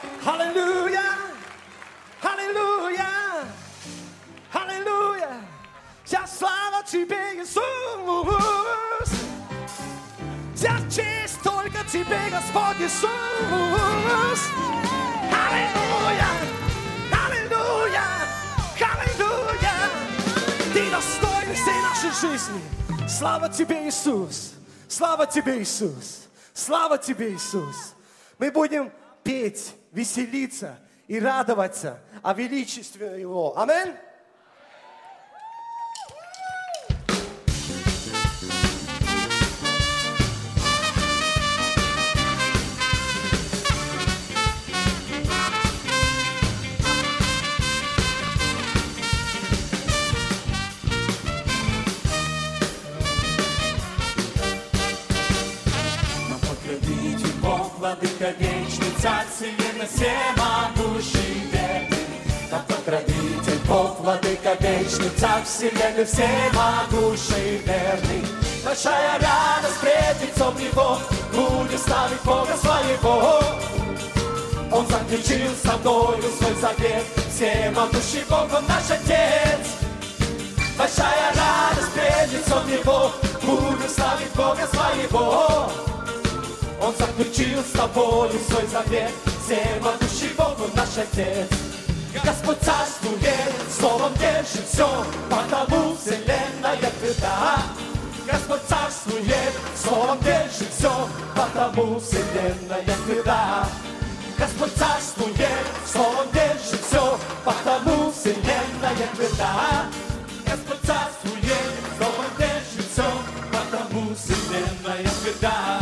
Аллилуйя! Аллилуйя! Аллилуйя! Вся слава Тебе, Иисус! Вся честь только Тебе, Господь Иисус! Аллилуйя! Аллилуйя! Аллилуйя! Ты достоин всей нашей жизни! Слава Тебе, Иисус! Слава Тебе, Иисус! Слава Тебе, Иисус! Мы будем петь, веселиться и радоваться о величестве Его. Аминь! Владыка вечный, царь вселенной, всемогущий, верный. Нам покровитель Бог, владыка вечный, царь вселенной, всемогущий, верный. Большая радость пред лицом Его, будем славить Бога своего. Он заключил со мною свой завет, всемогущий Бог, Он наш Отец. Большая радость пред лицом Его, будем славить Бога своего. Он заключил с тобою свой завет, всемогущий Бог, Он наш Отец. Господь царствует, словом держит все, потому вселенная тверда. Господь царствует, словом держит все, потому вселенная тверда. Господь царствует, словом держит все, потому вселенная тверда. Господь царствует, словом держит все, потому вселенная тверда.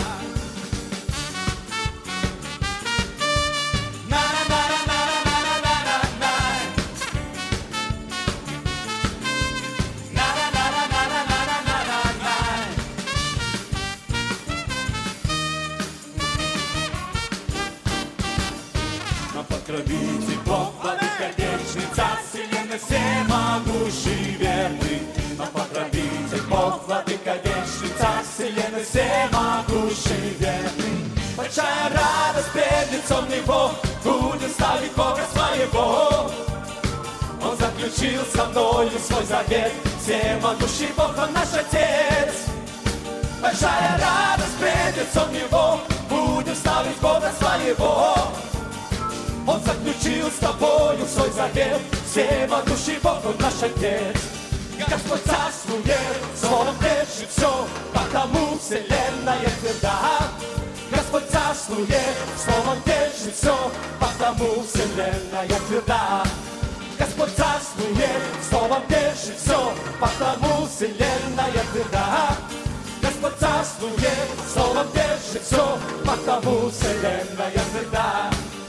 Покровитель Бог, владыка вечный, царь вселенной, всемогущий, верный. Но покровитель Бог, владыка вечный, царь вселенной, всемогущий, верный. Большая радость пред лицом Него, будем славить Бога своего. Он заключил со мною свой завет, всемогущий Бог, Он наш Отец. Большая радость пред лицом Его, будем славить Бога своего. Он заключил с тобою свой завет, всемогущий Бог, Он наш Отец. Господь царствует, словом держит все, потому вселенная тверда. Господь царствует, словом держит все, потому вселенная тверда. Господь царствует, словом держит все, потому вселенная тверда. Господь царствует, словом держит все, потому вселенная тверда.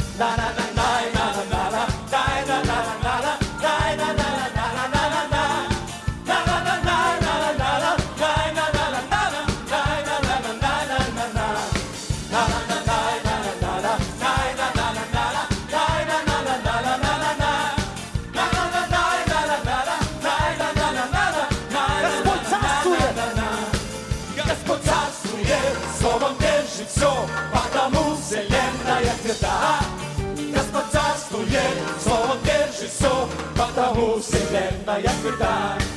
Господь царствует, словом держит все, потому вселенная тверда. Господь царствует, словом держит все, потому вселенная тверда.